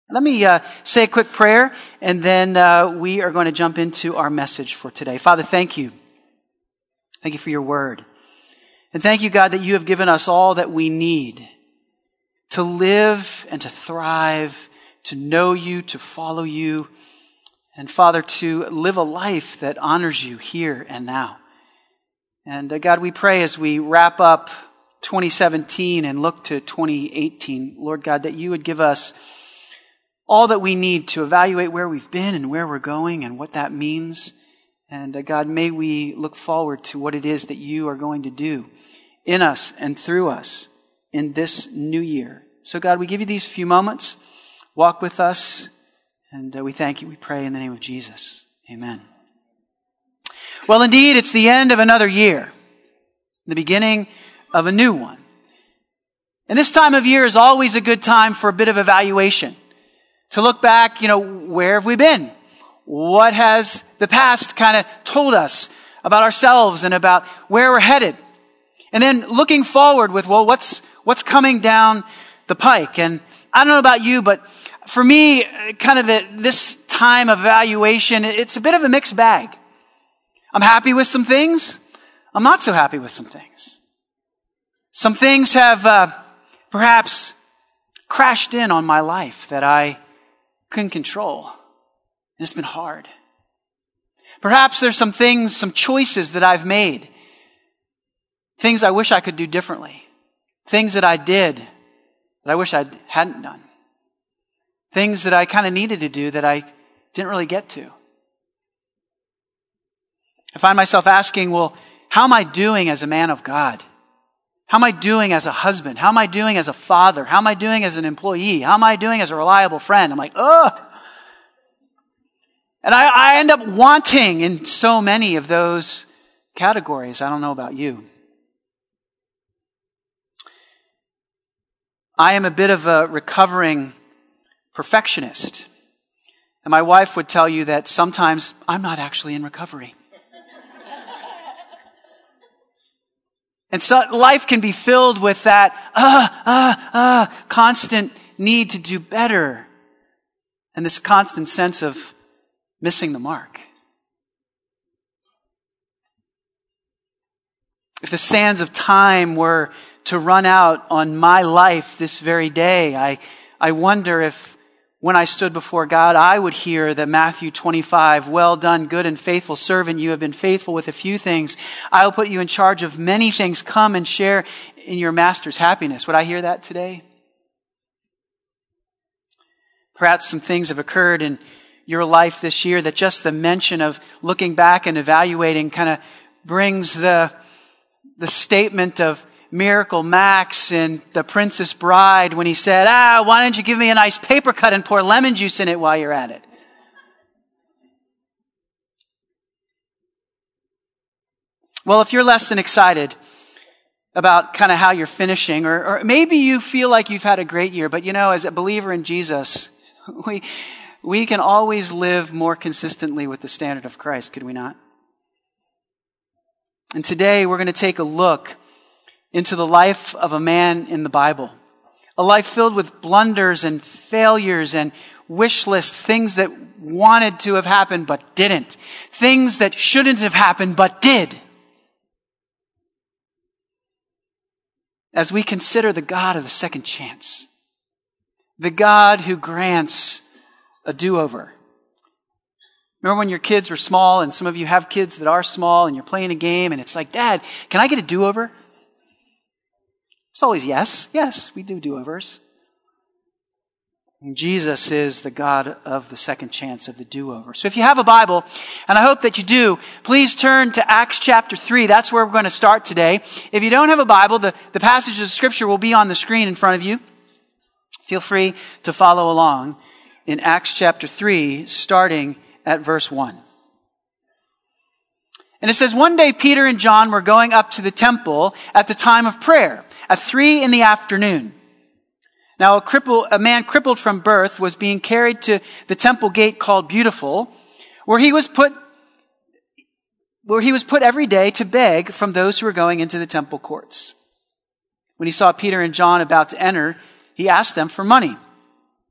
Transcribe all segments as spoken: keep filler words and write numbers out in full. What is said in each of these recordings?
Let me uh, say a quick prayer, and then uh, we are going to jump into our message for today. Father, thank you. Thank you for your word. And thank you, God, that you have given us all that we need to live and to thrive, to know you, to follow you, and Father, to live a life that honors you here and now. And uh, God, we pray as we wrap up twenty seventeen and look to twenty eighteen, Lord God, that you would give us all that we need to evaluate where we've been and where we're going and what that means. And uh, God, may we look forward to what it is that you are going to do in us and through us in this new year. So God, we give you these few moments. Walk with us. And uh, we thank you. We pray in the name of Jesus. Amen. Well, indeed, it's the end of another year. The beginning of a new one. And this time of year is always a good time for a bit of evaluation. To look back, you know, where have we been? What has the past kind of told us about ourselves and about where we're headed? And then looking forward with, well, what's what's coming down the pike? And I don't know about you, but for me, kind of the, this time of evaluation, it's a bit of a mixed bag. I'm happy with some things. I'm not so happy with some things. Some things have uh, perhaps crashed in on my life that I couldn't control. And it's been hard. Perhaps there's some things, some choices that I've made. Things I wish I could do differently. Things that I did that I wish I hadn't done. Things that I kind of needed to do that I didn't really get to. I find myself asking, well, how am I doing as a man of God? How am I doing as a husband? How am I doing as a father? How am I doing as an employee? How am I doing as a reliable friend? I'm like, ugh. And I, I end up wanting in so many of those categories. I don't know about you. I am a bit of a recovering perfectionist. And my wife would tell you that sometimes I'm not actually in recovery. And so life can be filled with that uh, uh, uh, constant need to do better. And this constant sense of missing the mark. If the sands of time were to run out on my life this very day, I, I wonder if when I stood before God, I would hear that Matthew twenty-five, well done, good and faithful servant, you have been faithful with a few things. I will put you in charge of many things. Come and share in your master's happiness. Would I hear that today? Perhaps some things have occurred in your life this year that just the mention of looking back and evaluating kind of brings the, the statement of Miracle Max in The Princess Bride when he said, ah, why don't you give me a nice paper cut and pour lemon juice in it while you're at it? Well, if you're less than excited about kind of how you're finishing, or, or maybe you feel like you've had a great year, but you know, as a believer in Jesus, we, we can always live more consistently with the standard of Christ, could we not? And today we're going to take a look into the life of a man in the Bible. A life filled with blunders and failures and wish lists, things that wanted to have happened but didn't. Things that shouldn't have happened but did. As we consider the God of the second chance. The God who grants a do-over. Remember when your kids were small, and some of you have kids that are small, and you're playing a game and it's like, Dad, can I get a do-over? It's always yes. Yes, we do do-overs. And Jesus is the God of the second chance, of the do-over. So if you have a Bible, and I hope that you do, please turn to Acts chapter three. That's where we're going to start today. If you don't have a Bible, the, the passage of Scripture will be on the screen in front of you. Feel free to follow along in Acts chapter three, starting at verse one. And it says, one day Peter and John were going up to the temple at the time of prayer, at three in the afternoon. Now a, cripple, a man crippled from birth was being carried to the temple gate called Beautiful, where he was put where he was put every day to beg from those who were going into the temple courts. When he saw Peter and John about to enter, he asked them for money.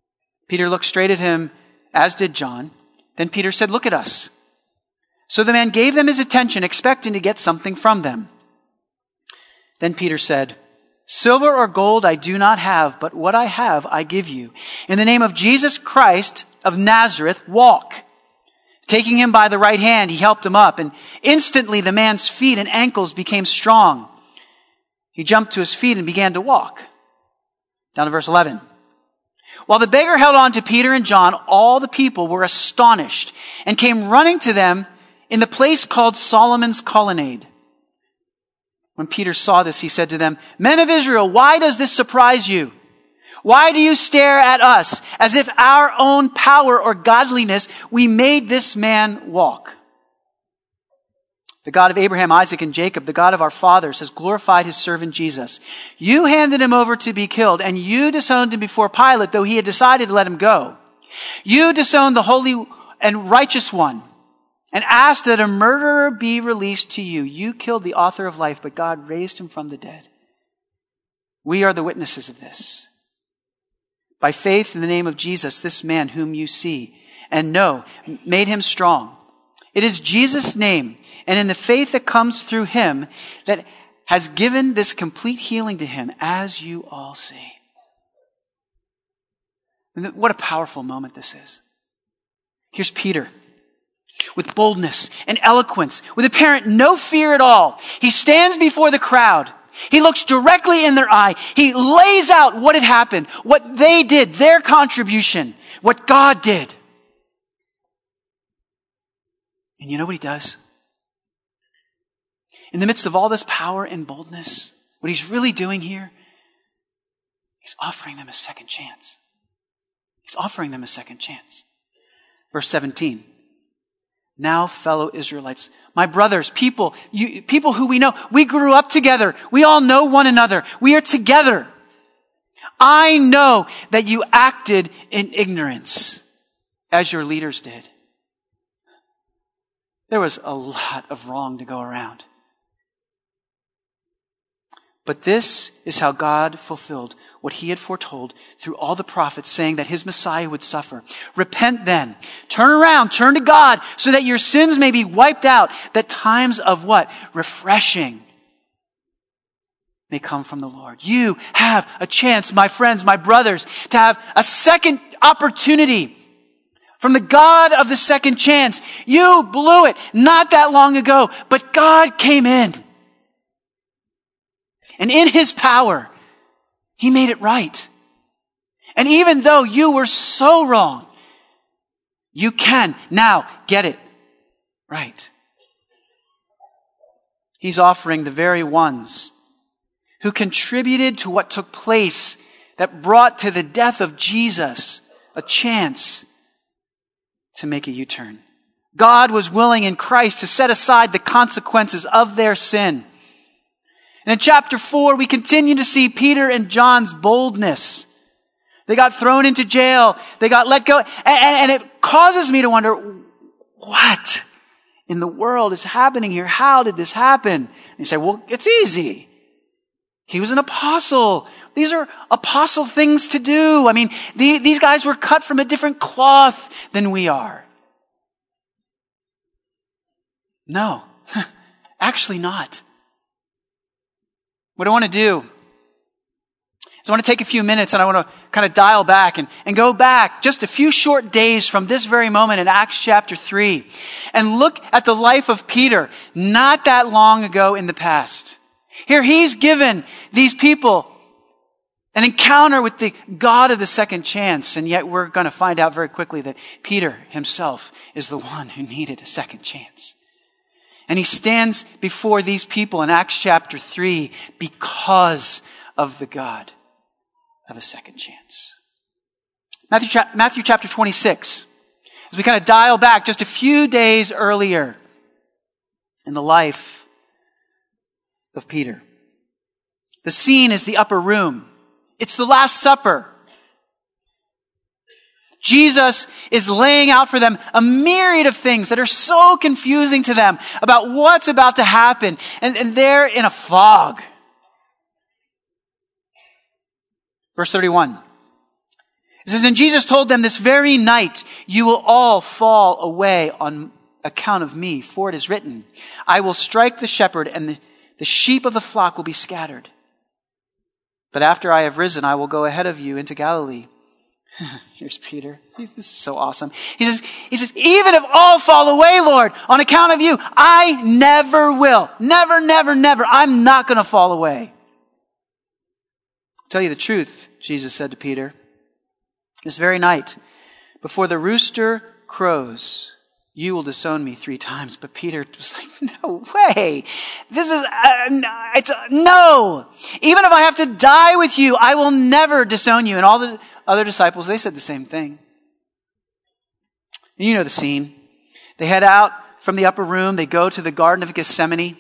Peter looked straight at him, as did John. Then Peter said, "Look at us." So the man gave them his attention, expecting to get something from them. Then Peter said, "Silver or gold I do not have, but what I have I give you. In the name of Jesus Christ of Nazareth, walk." Taking him by the right hand, he helped him up, and instantly the man's feet and ankles became strong. He jumped to his feet and began to walk. Down to verse eleven. While the beggar held on to Peter and John, all the people were astonished and came running to them in the place called Solomon's Colonnade. When Peter saw this, he said to them, "Men of Israel, why does this surprise you? Why do you stare at us as if our own power or godliness we made this man walk? The God of Abraham, Isaac, and Jacob, the God of our fathers, has glorified his servant Jesus. You handed him over to be killed, and you disowned him before Pilate, though he had decided to let him go. You disowned the Holy and Righteous One and asked that a murderer be released to you. You killed the author of life, but God raised him from the dead. We are the witnesses of this. By faith in the name of Jesus, this man whom you see and know made him strong. It is Jesus' name and in the faith that comes through him that has given this complete healing to him, as you all see." What a powerful moment this is. Here's Peter with boldness and eloquence, with apparent no fear at all. He stands before the crowd. He looks directly in their eye. He lays out what had happened, what they did, their contribution, what God did. And you know what he does? In the midst of all this power and boldness, what he's really doing here, he's offering them a second chance. He's offering them a second chance. Verse seventeen. "Now, fellow Israelites, my brothers, people, you, people who we know, we grew up together. We all know one another. We are together. I know that you acted in ignorance, as your leaders did." There was a lot of wrong to go around. But this is how God fulfilled what he had foretold through all the prophets, saying that his Messiah would suffer. "Repent then, turn around, turn to God, so that your sins may be wiped out, that times of" what? "Refreshing may come from the Lord." You have a chance, my friends, my brothers, to have a second opportunity from the God of the second chance. You blew it not that long ago, but God came in. And in his power, he made it right. And even though you were so wrong, you can now get it right. He's offering the very ones who contributed to what took place that brought to the death of Jesus a chance to make a U-turn. God was willing in Christ to set aside the consequences of their sin. And in chapter four, we continue to see Peter and John's boldness. They got thrown into jail. They got let go. And, and, and it causes me to wonder, what in the world is happening here? How did this happen? And you say, well, it's easy. He was an apostle. These are apostle things to do. I mean, the, these guys were cut from a different cloth than we are. No, actually not. What I want to do is I want to take a few minutes and I want to kind of dial back and, and go back just a few short days from this very moment in Acts chapter three and look at the life of Peter not that long ago in the past. Here he's given these people an encounter with the God of the second chance, and yet we're going to find out very quickly that Peter himself is the one who needed a second chance. And he stands before these people in Acts chapter three because of the God of a second chance. Matthew, cha- Matthew chapter twenty-six. As we kind of dial back just a few days earlier in the life of Peter. The scene is the upper room. It's the Last Supper. Jesus is laying out for them a myriad of things that are so confusing to them about what's about to happen. And, and they're in a fog. Verse thirty-one. It says, then Jesus told them, this very night you will all fall away on account of me, for it is written, I will strike the shepherd and the, the sheep of the flock will be scattered. But after I have risen, I will go ahead of you into Galilee. Here's Peter. He's, this is so awesome. He says, he says, even if all fall away, Lord, on account of you, I never will. Never, never, never. I'm not going to fall away. I'll tell you the truth, Jesus said to Peter. This very night, before the rooster crows, you will disown me three times. But Peter was like, no way. This is, uh, it's, uh, no. Even if I have to die with you, I will never disown you. And all the other disciples, they said the same thing. And you know the scene. They head out from the upper room. They go to the Garden of Gethsemane.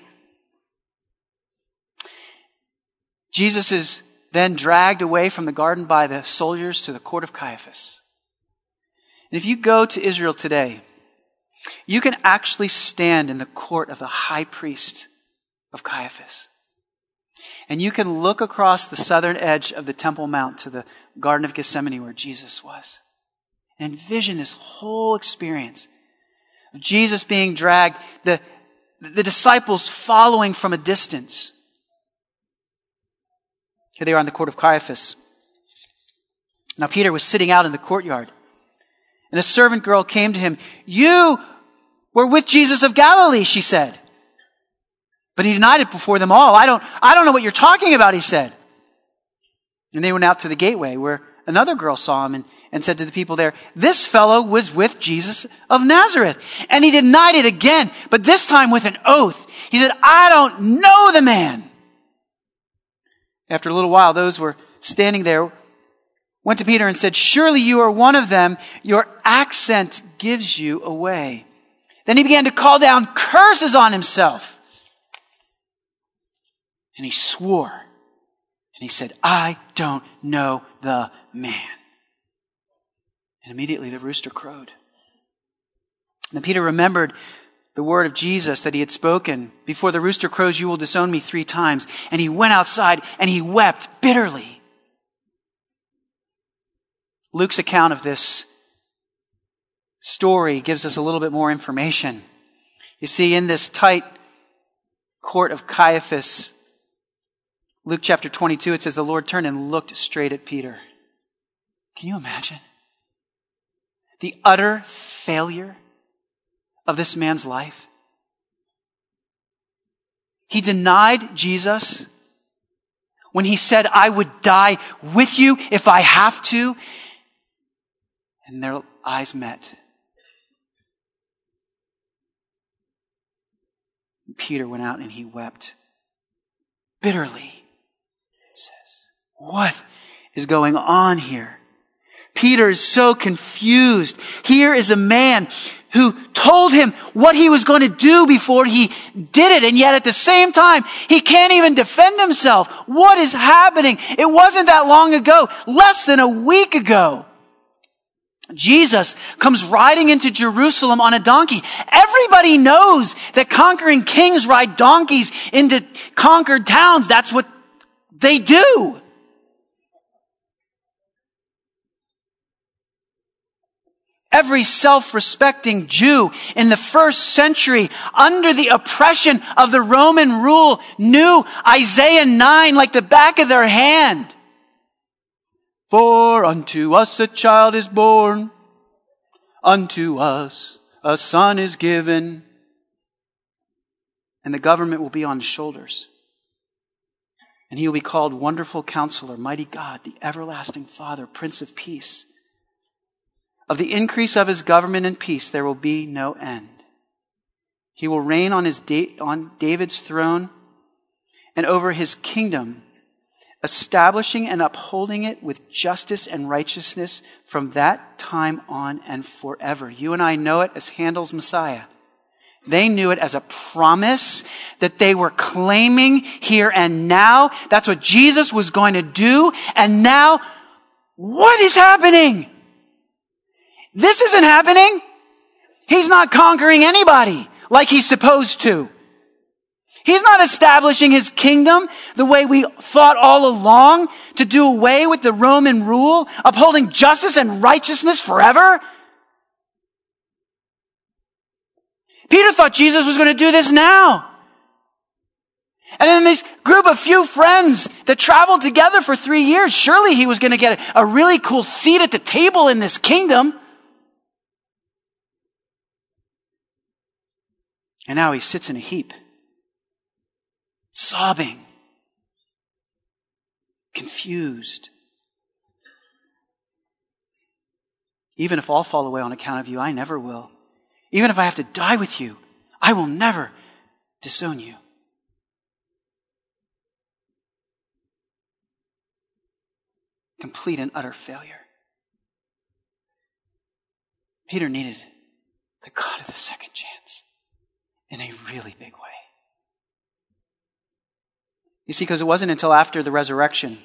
Jesus is then dragged away from the garden by the soldiers to the court of Caiaphas. And if you go to Israel today, you can actually stand in the court of the high priest of Caiaphas. And you can look across the southern edge of the Temple Mount to the Garden of Gethsemane where Jesus was. And envision this whole experience of Jesus being dragged, the, the disciples following from a distance. Here they are in the court of Caiaphas. Now Peter was sitting out in the courtyard. And a servant girl came to him. You were with Jesus of Galilee, she said. But he denied it before them all. I don't, I don't know what you're talking about, he said. And they went out to the gateway where another girl saw him and, and said to the people there, this fellow was with Jesus of Nazareth. And he denied it again, but this time with an oath. He said, I don't know the man. After a little while, those who were standing there went to Peter and said, surely you are one of them. Your accent gives you away. Then he began to call down curses on himself. And he swore. And he said, I don't know the man. And immediately the rooster crowed. And then Peter remembered the word of Jesus that he had spoken. Before the rooster crows, you will disown me three times. And he went outside and he wept bitterly. Luke's account of this story gives us a little bit more information. You see, in this tight court of Caiaphas, Luke chapter twenty-two, it says the Lord turned and looked straight at Peter. Can you imagine? The utter failure of this man's life. He denied Jesus when he said, I would die with you if I have to. And their eyes met. And Peter went out and he wept bitterly, it says. What is going on here? Peter is so confused. Here is a man who told him what he was going to do before he did it. And yet at the same time, he can't even defend himself. What is happening? It wasn't that long ago, less than a week ago. Jesus comes riding into Jerusalem on a donkey. Everybody knows that conquering kings ride donkeys into conquered towns. That's what they do. Every self-respecting Jew in the first century, under the oppression of the Roman rule, knew Isaiah nine like the back of their hand. For unto us a child is born, unto us a son is given, and the government will be on his shoulders. And he will be called Wonderful Counselor, Mighty God, the Everlasting Father, Prince of Peace. Of the increase of his government and peace there will be no end. He will reign on his da- on David's throne and over his kingdom, establishing and upholding it with justice and righteousness from that time on and forever. You and I know it as Handel's Messiah. They knew it as a promise that they were claiming here and now. That's what Jesus was going to do. And now, what is happening? This isn't happening. He's not conquering anybody like he's supposed to. He's not establishing his kingdom the way we thought all along, to do away with the Roman rule, upholding justice and righteousness forever. Peter thought Jesus was going to do this now. And then this group of few friends that traveled together for three years, surely he was going to get a, a really cool seat at the table in this kingdom. And now he sits in a heap, sobbing, confused. Even if all fall away on account of you, I never will. Even if I have to die with you, I will never disown you. Complete and utter failure. Peter needed the God of the second chance in a really big way. You see, because it wasn't until after the resurrection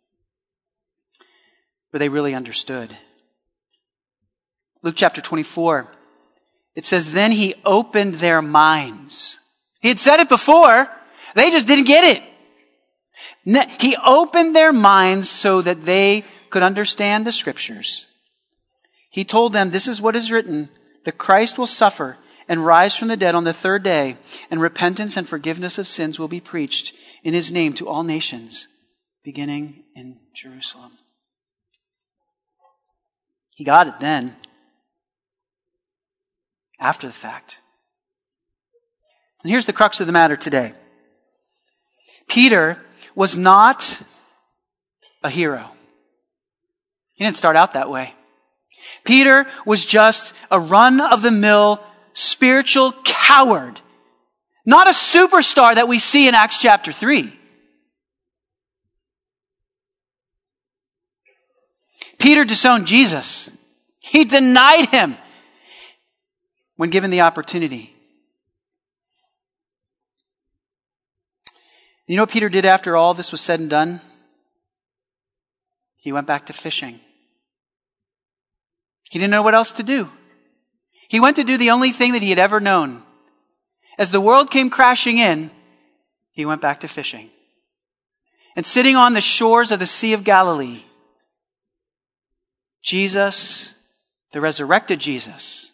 where they really understood. Luke chapter twenty-four, it says, then he opened their minds. He had said it before. They just didn't get it. He opened their minds so that they could understand the scriptures. He told them, this is what is written, the Christ will suffer and rise from the dead on the third day, and repentance and forgiveness of sins will be preached in his name to all nations, beginning in Jerusalem. He got it then, after the fact. And here's the crux of the matter today. Peter was not a hero. He didn't start out that way. Peter was just a run-of-the-mill spiritual coward. Not a superstar that we see in Acts chapter three. Peter disowned Jesus. He denied him when given the opportunity. You know what Peter did after all this was said and done? He went back to fishing. He didn't know what else to do. He went to do the only thing that he had ever known. As the world came crashing in, he went back to fishing. And sitting on the shores of the Sea of Galilee, Jesus, the resurrected Jesus,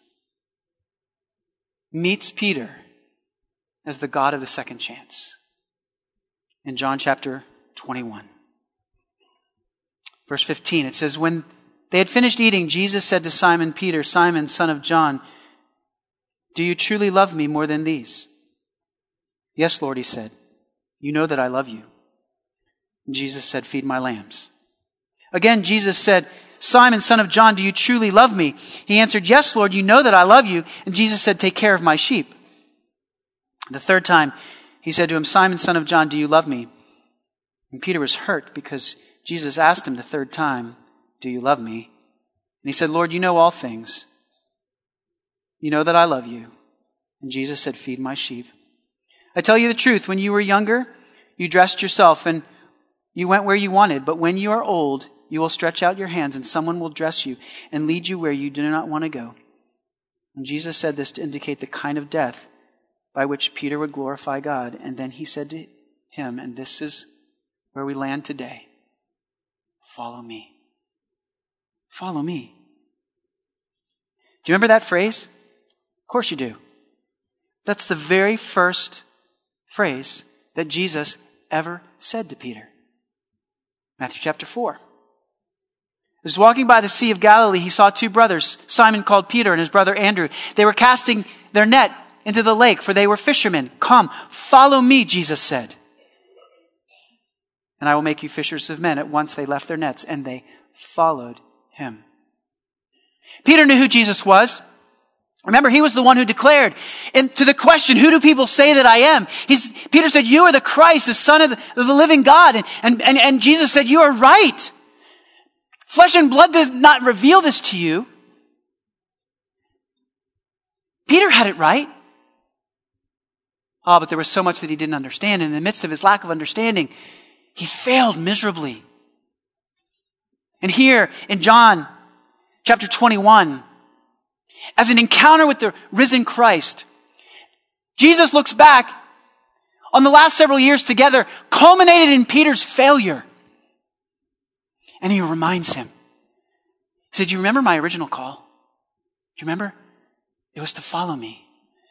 meets Peter as the God of the second chance. In John chapter twenty-one. Verse fifteen, it says, when they had finished eating, Jesus said to Simon Peter, Simon, son of John, do you truly love me more than these? Yes, Lord, he said. You know that I love you. And Jesus said, feed my lambs. Again, Jesus said, Simon, son of John, do you truly love me? He answered, yes, Lord, you know that I love you. And Jesus said, take care of my sheep. The third time, he said to him, Simon, son of John, do you love me? And Peter was hurt because Jesus asked him the third time, do you love me? And he said, Lord, you know all things. You know that I love you. And Jesus said, feed my sheep. I tell you the truth, when you were younger, you dressed yourself and you went where you wanted. But when you are old, you will stretch out your hands and someone will dress you and lead you where you do not want to go. And Jesus said this to indicate the kind of death by which Peter would glorify God. And then he said to him, and this is where we land today, follow me. Follow me. Do you remember that phrase? Of course you do. That's the very first phrase that Jesus ever said to Peter. Matthew chapter four. As walking by the Sea of Galilee, he saw two brothers, Simon called Peter and his brother Andrew. They were casting their net into the lake, for they were fishermen. Come, follow me, Jesus said, and I will make you fishers of men. At once they left their nets and they followed him. Peter knew who Jesus was. Remember, he was the one who declared, and to the question, who do people say that I am? He's, Peter said, you are the Christ, the Son of the, of the living God. And, and, and, and Jesus said, you are right. Flesh and blood did not reveal this to you. Peter had it right. Oh, but there was so much that he didn't understand. In the midst of his lack of understanding, he failed miserably. And here in John chapter twenty-one, as an encounter with the risen Christ, Jesus looks back on the last several years together culminated in Peter's failure. And he reminds him. He said, do you remember my original call? Do you remember? It was to follow me.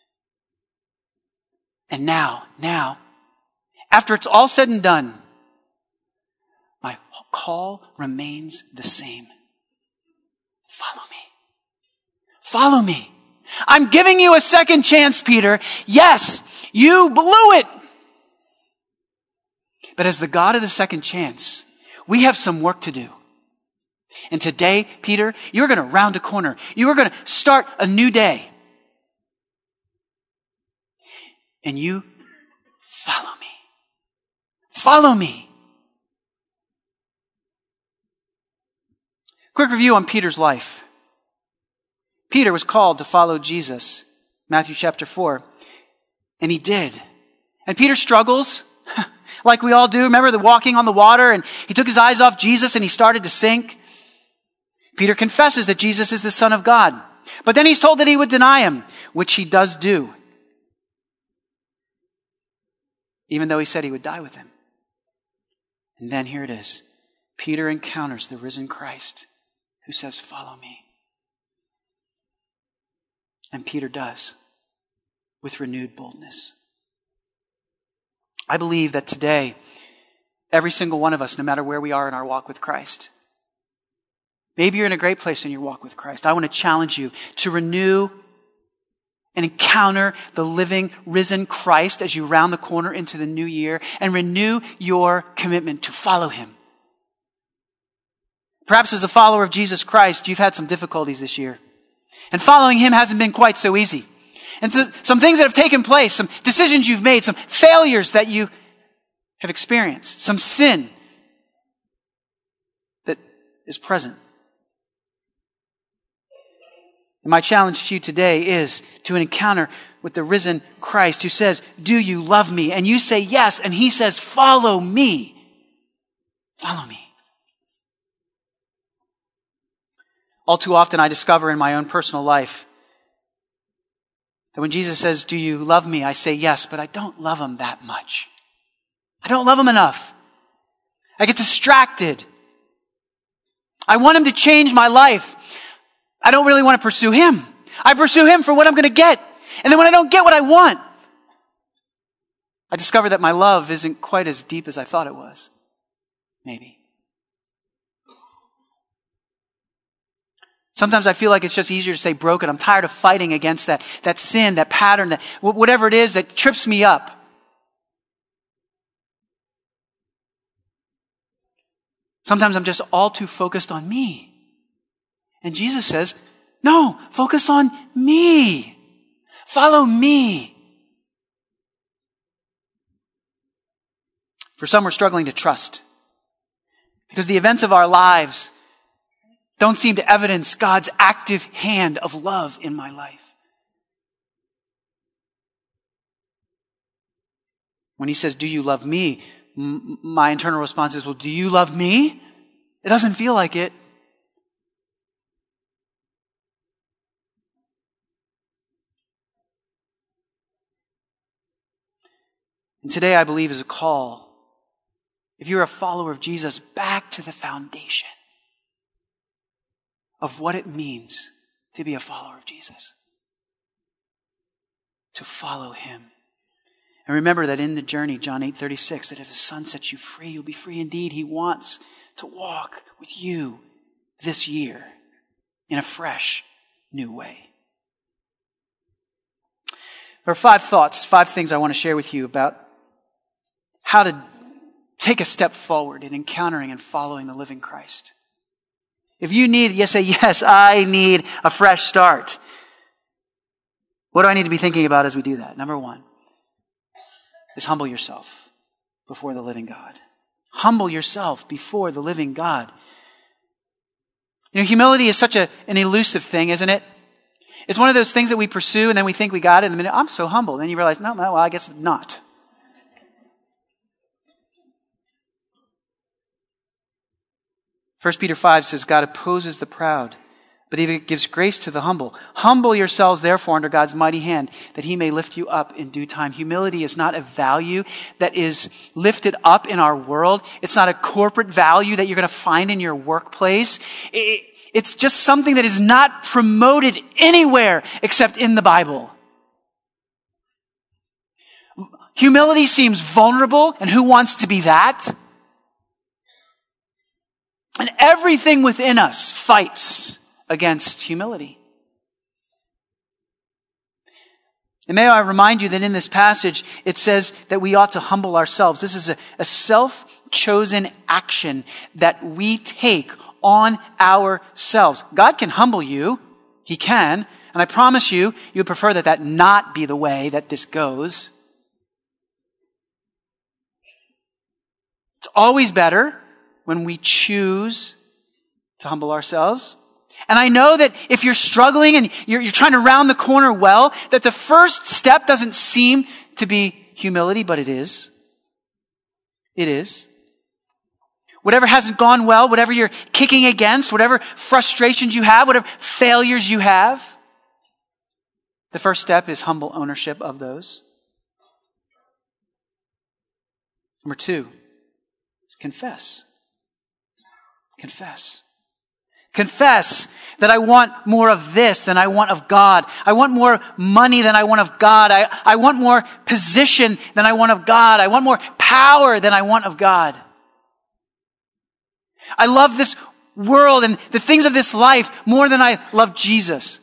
And now, now, after it's all said and done, my call remains the same. Follow me. Follow me. I'm giving you a second chance, Peter. Yes, you blew it. But as the God of the second chance, we have some work to do. And today, Peter, you're going to round a corner. You are going to start a new day. And you follow me. Follow me. Quick review on Peter's life. Peter was called to follow Jesus, Matthew chapter four, and he did. And Peter struggles, like we all do. Remember the walking on the water, and he took his eyes off Jesus and he started to sink. Peter confesses that Jesus is the Son of God, but then he's told that he would deny him, which he does do, even though he said he would die with him. And then here it is. Peter encounters the risen Christ who says, follow me. And Peter does, with renewed boldness. I believe that today, every single one of us, no matter where we are in our walk with Christ, maybe you're in a great place in your walk with Christ. I want to challenge you to renew and encounter the living, risen Christ as you round the corner into the new year, and renew your commitment to follow him. Perhaps as a follower of Jesus Christ, you've had some difficulties this year. And following him hasn't been quite so easy. And so some things that have taken place, some decisions you've made, some failures that you have experienced, some sin that is present. And my challenge to you today is to an encounter with the risen Christ who says, do you love me? And you say yes, and he says, follow me. Follow me. All too often I discover in my own personal life that when Jesus says, do you love me? I say yes, but I don't love him that much. I don't love him enough. I get distracted. I want him to change my life. I don't really want to pursue him. I pursue him for what I'm going to get. And then when I don't get what I want, I discover that my love isn't quite as deep as I thought it was. Maybe. Sometimes I feel like it's just easier to say broken. I'm tired of fighting against that, that sin, that pattern, that whatever it is that trips me up. Sometimes I'm just all too focused on me. And Jesus says, no, focus on me. Follow me. For some, we're struggling to trust because the events of our lives don't seem to evidence God's active hand of love in my life. When he says, do you love me? M- my internal response is, well, do you love me? It doesn't feel like it. And today I believe is a call, if you're a follower of Jesus, back to the foundation of what it means to be a follower of Jesus. To follow him. And remember that in the journey, John eight thirty-six, that if the Son sets you free, you'll be free indeed. He wants to walk with you this year in a fresh, new way. There are five thoughts, five things I want to share with you about how to take a step forward in encountering and following the living Christ. If you need, you say, yes, I need a fresh start. What do I need to be thinking about as we do that? Number one is humble yourself before the living God. Humble yourself before the living God. You know, humility is such a, an elusive thing, isn't it? It's one of those things that we pursue and then we think we got it. And the minute, I'm so humble. And then you realize, no, no, well, I guess not. First Peter five says, God opposes the proud, but he gives grace to the humble. Humble yourselves, therefore, under God's mighty hand, that he may lift you up in due time. Humility is not a value that is lifted up in our world. It's not a corporate value that you're going to find in your workplace. It's just something that is not promoted anywhere except in the Bible. Humility seems vulnerable, and who wants to be that? And everything within us fights against humility. And may I remind you that in this passage, it says that we ought to humble ourselves. This is a, a self-chosen action that we take on ourselves. God can humble you. He can. And I promise you, you would prefer that that not be the way that this goes. It's always better when we choose to humble ourselves. And I know that if you're struggling and you're, you're trying to round the corner well, that the first step doesn't seem to be humility, but it is. It is. Whatever hasn't gone well, whatever you're kicking against, whatever frustrations you have, whatever failures you have, the first step is humble ownership of those. Number two is confess. Confess. Confess that I want more of this than I want of God. I want more money than I want of God. I, I want more position than I want of God. I want more power than I want of God. I love this world and the things of this life more than I love Jesus.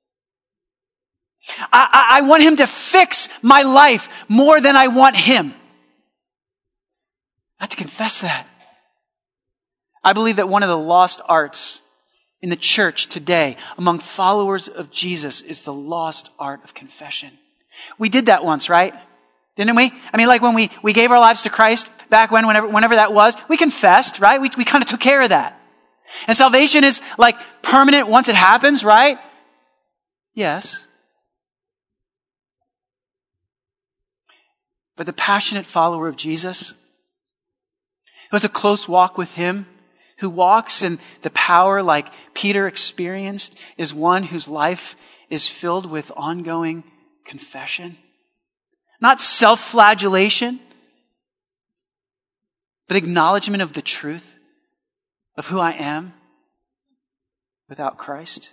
I, I, I want him to fix my life more than I want him. I have to confess that. I believe that one of the lost arts in the church today, among followers of Jesus, is the lost art of confession. We did that once, right? Didn't we? I mean, like when we, we gave our lives to Christ back when, whenever, whenever that was, we confessed, right? We, we kind of took care of that. And salvation is like permanent once it happens, right? Yes. But the passionate follower of Jesus, who has a close walk with him, who walks in the power like Peter experienced, is one whose life is filled with ongoing confession. Not self-flagellation, but acknowledgement of the truth of who I am without Christ.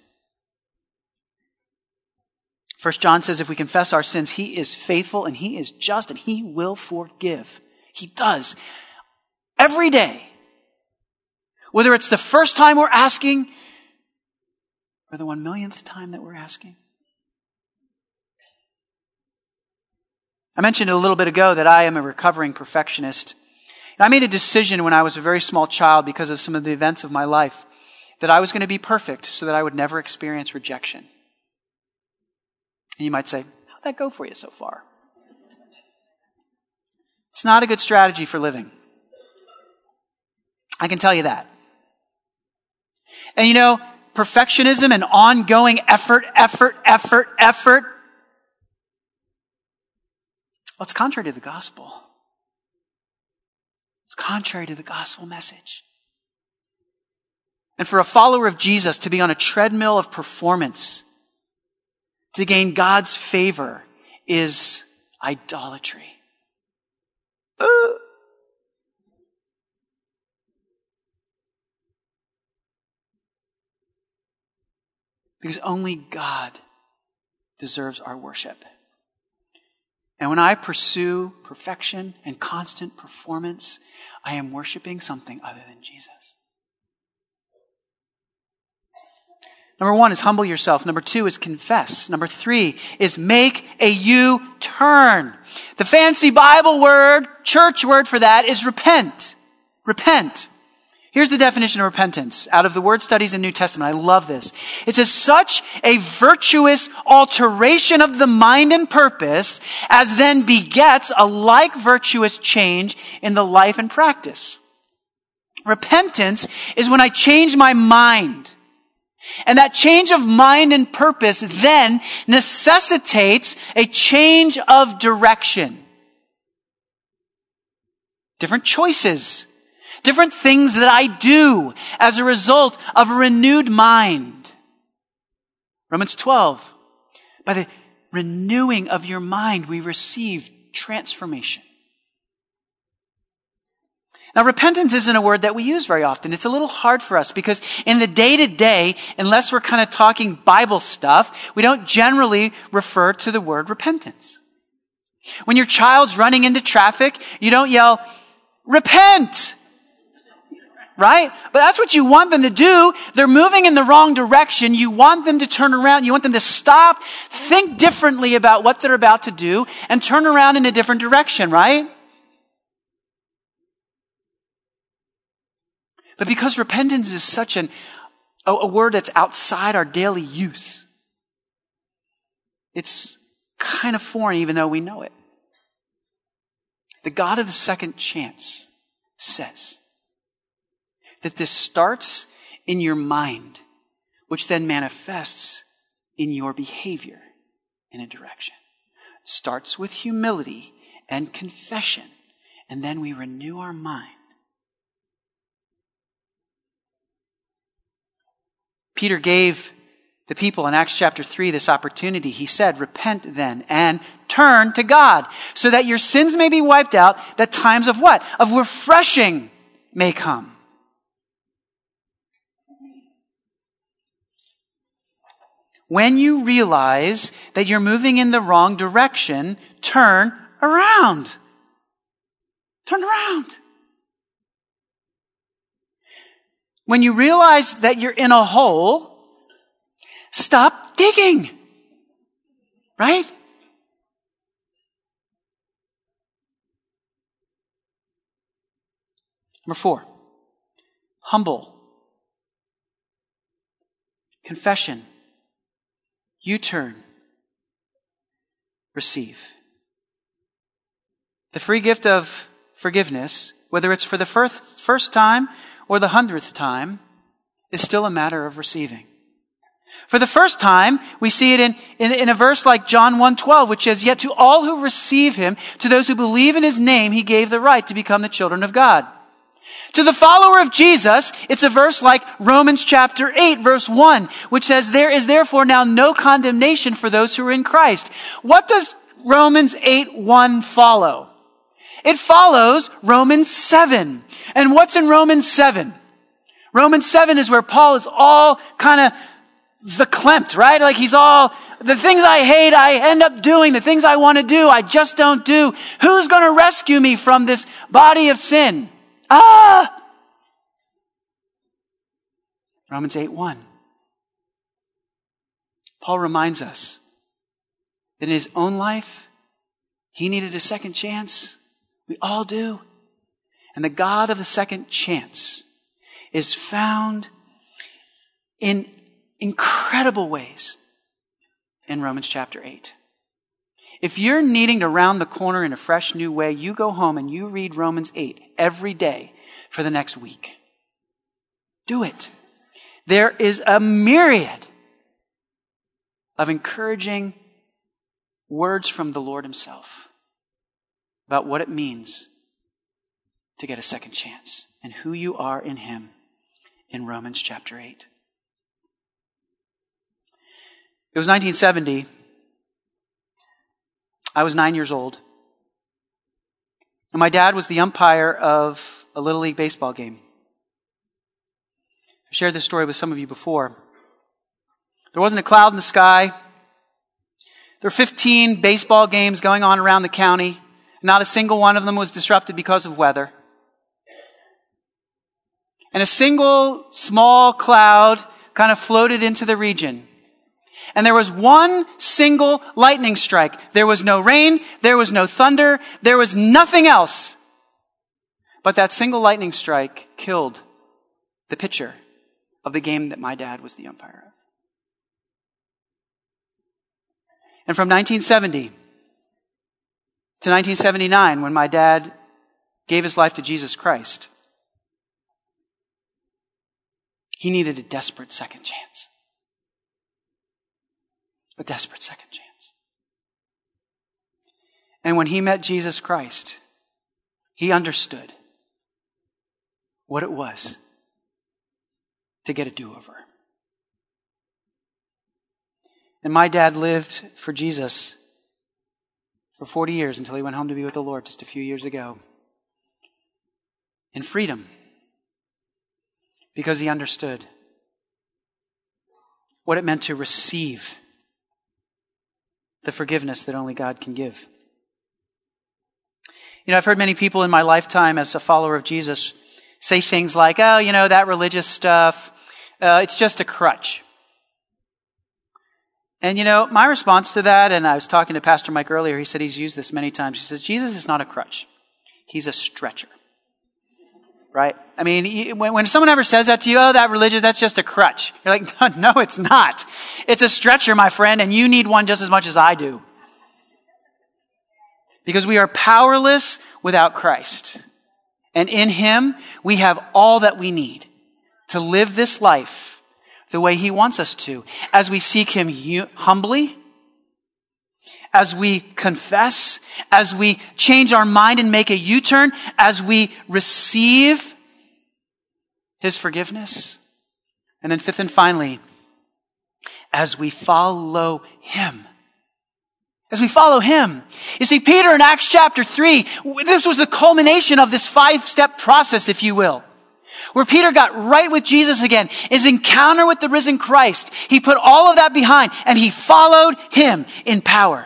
First John says if we confess our sins, he is faithful and he is just and he will forgive. He does. Every day. Whether it's the first time we're asking or the one millionth time that we're asking. I mentioned a little bit ago that I am a recovering perfectionist. And I made a decision when I was a very small child because of some of the events of my life that I was going to be perfect so that I would never experience rejection. And you might say, how'd that go for you so far? It's not a good strategy for living. I can tell you that. And you know, perfectionism and ongoing effort, effort, effort, effort, well, it's contrary to the gospel. It's contrary to the gospel message. And for a follower of Jesus to be on a treadmill of performance to gain God's favor is idolatry. Uh. Because only God deserves our worship. And when I pursue perfection and constant performance, I am worshiping something other than Jesus. Number one is humble yourself. Number two is confess. Number three is make a U-turn. The fancy Bible word, church word for that is repent. Repent. Here's the definition of repentance out of the Word Studies in New Testament. I love this. It says, such a virtuous alteration of the mind and purpose as then begets a like virtuous change in the life and practice. Repentance is when I change my mind. And that change of mind and purpose then necessitates a change of direction. Different choices. Different things that I do as a result of a renewed mind. Romans twelve, by the renewing of your mind, we receive transformation. Now, repentance isn't a word that we use very often. It's a little hard for us because in the day-to-day, unless we're kind of talking Bible stuff, we don't generally refer to the word repentance. When your child's running into traffic, you don't yell, repent! Right? But that's what you want them to do. They're moving in the wrong direction. You want them to turn around. You want them to stop, think differently about what they're about to do, and turn around in a different direction, right? But because repentance is such an, a, a word that's outside our daily use, it's kind of foreign even though we know it. The God of the second chance says that this starts in your mind, which then manifests in your behavior in a direction. It starts with humility and confession, and then we renew our mind. Peter gave the people in Acts chapter three this opportunity. He said, repent then and turn to God so that your sins may be wiped out, that times of what? Of refreshing may come. When you realize that you're moving in the wrong direction, turn around. Turn around. When you realize that you're in a hole, stop digging. Right? Number four, humble. Confession. U-turn. Receive. The free gift of forgiveness, whether it's for the first, first time or the hundredth time, is still a matter of receiving. For the first time, we see it in, in, in a verse like John one twelve, which says, yet to all who receive him, to those who believe in his name, he gave the right to become the children of God. To the follower of Jesus, it's a verse like Romans chapter eight, verse one, which says, there is therefore now no condemnation for those who are in Christ. What does Romans eight one follow? It follows Romans seven. And what's in Romans seven? Romans seven is where Paul is all kind of verklempt, right? Like he's all, the things I hate, I end up doing. The things I want to do, I just don't do. Who's going to rescue me from this body of sin? Ah! Romans eight one. Paul reminds us that in his own life, he needed a second chance. We all do. And the God of the second chance is found in incredible ways in Romans chapter eight. If you're needing to round the corner in a fresh new way, you go home and you read Romans eight every day for the next week. Do it. There is a myriad of encouraging words from the Lord himself about what it means to get a second chance and who you are in him in Romans chapter eight. It was nineteen seventy. I was nine years old. And my dad was the umpire of a Little League baseball game. I've shared this story with some of you before. There wasn't a cloud in the sky. There were fifteen baseball games going on around the county. Not a single one of them was disrupted because of weather. And a single small cloud kind of floated into the region. And there was one single lightning strike. There was no rain. There was no thunder. There was nothing else. But that single lightning strike killed the pitcher of the game that my dad was the umpire of. And from nineteen seventy to nineteen seventy-nine, when my dad gave his life to Jesus Christ, he needed a desperate second chance. A desperate second chance. And when he met Jesus Christ, he understood what it was to get a do-over. And my dad lived for Jesus for forty years until he went home to be with the Lord just a few years ago. In freedom. Because he understood what it meant to receive the forgiveness that only God can give. You know, I've heard many people in my lifetime as a follower of Jesus say things like, oh, you know, that religious stuff, uh, it's just a crutch. And, you know, my response to that, and I was talking to Pastor Mike earlier, he said he's used this many times. He says, Jesus is not a crutch. He's a stretcher. Right? I mean, when, when someone ever says that to you, oh, that religious, that's just a crutch. You're like, no, no, it's not. It's a stretcher, my friend, and you need one just as much as I do. Because we are powerless without Christ. And in him, we have all that we need to live this life the way he wants us to. As we seek him humbly, as we confess, as we change our mind and make a U-turn, as we receive his forgiveness. And then fifth and finally, as we follow him. As we follow him. You see, Peter in Acts chapter three, this was the culmination of this five-step process, if you will. Where Peter got right with Jesus again, his encounter with the risen Christ. He put all of that behind and he followed him in power.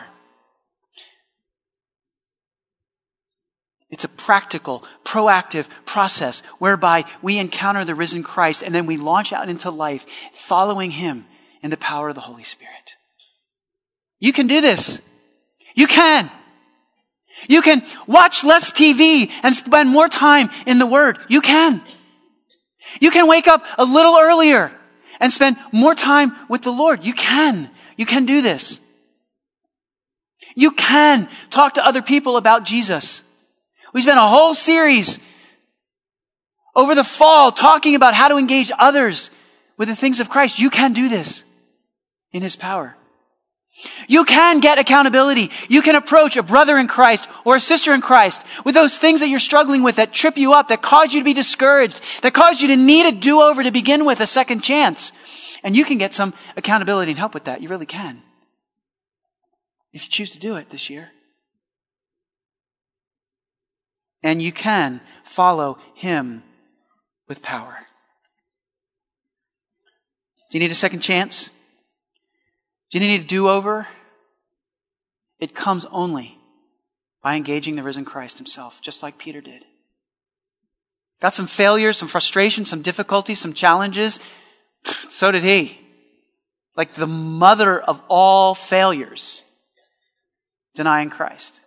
It's a practical, proactive process whereby we encounter the risen Christ and then we launch out into life following him in the power of the Holy Spirit. You can do this. You can. You can watch less T V and spend more time in the Word. You can. You can wake up a little earlier and spend more time with the Lord. You can. You can do this. You can talk to other people about Jesus. We spent a whole series over the fall talking about how to engage others with the things of Christ. You can do this in his power. You can get accountability. You can approach a brother in Christ or a sister in Christ with those things that you're struggling with that trip you up, that cause you to be discouraged, that cause you to need a do-over to begin with, a second chance. And you can get some accountability and help with that. You really can. If you choose to do it this year. And you can follow him with power. Do you need a second chance? Do you need a do-over? It comes only by engaging the risen Christ himself, just like Peter did. Got some failures, some frustrations, some difficulties, some challenges. So did he. Like the mother of all failures, denying Christ.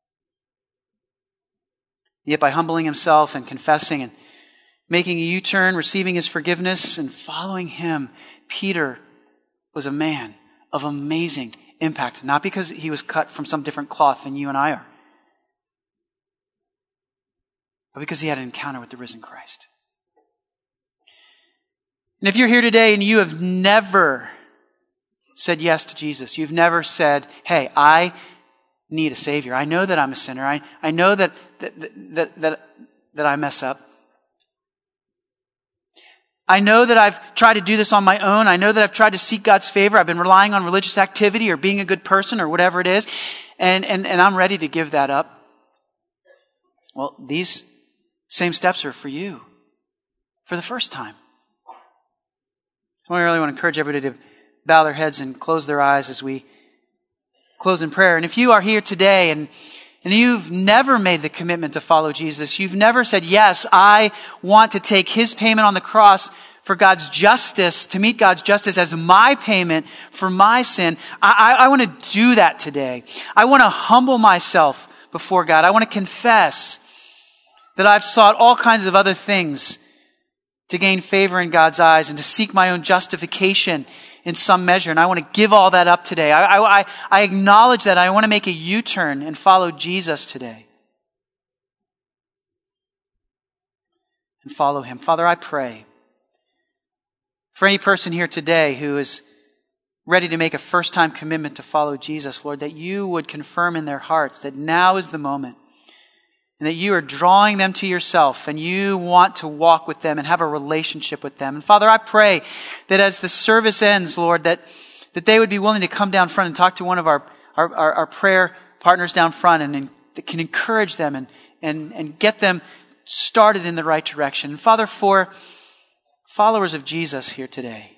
Yet by humbling himself and confessing and making a U-turn, receiving his forgiveness and following him, Peter was a man of amazing impact. Not because he was cut from some different cloth than you and I are, but because he had an encounter with the risen Christ. And if you're here today and you have never said yes to Jesus, you've never said, hey, I need a Savior. I know that I'm a sinner. I, I know that, that, that, that, that I mess up. I know that I've tried to do this on my own. I know that I've tried to seek God's favor. I've been relying on religious activity or being a good person or whatever it is. And, and, and I'm ready to give that up. Well, these same steps are for you for the first time. I really want to encourage everybody to bow their heads and close their eyes as we close in prayer. And if you are here today and And you've never made the commitment to follow Jesus. You've never said, yes, I want to take his payment on the cross for God's justice, to meet God's justice as my payment for my sin. I, I, I want to do that today. I want to humble myself before God. I want to confess that I've sought all kinds of other things to gain favor in God's eyes and to seek my own justification in some measure. And I want to give all that up today. I, I, I acknowledge that. I want to make a U-turn and follow Jesus today. And follow him. Father, I pray for any person here today who is ready to make a first-time commitment to follow Jesus, Lord, that you would confirm in their hearts that now is the moment. And that you are drawing them to yourself and you want to walk with them and have a relationship with them. And Father, I pray that as the service ends, Lord, that, that they would be willing to come down front and talk to one of our, our, our, our prayer partners down front and, and that can encourage them and, and, and get them started in the right direction. And Father, for followers of Jesus here today,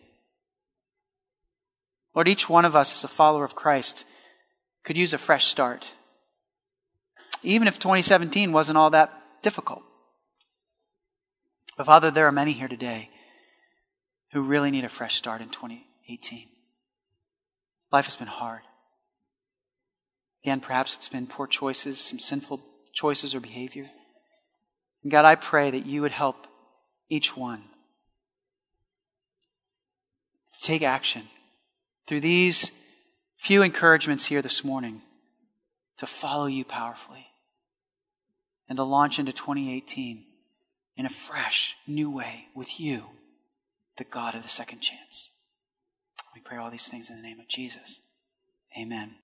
Lord, each one of us as a follower of Christ could use a fresh start. Even if twenty seventeen wasn't all that difficult. But Father, there are many here today who really need a fresh start in twenty eighteen. Life has been hard. Again, perhaps it's been poor choices, some sinful choices or behavior. And God, I pray that you would help each one to take action through these few encouragements here this morning to follow you powerfully and to launch into twenty eighteen in a fresh, new way with you, the God of the second chance. We pray all these things in the name of Jesus. Amen.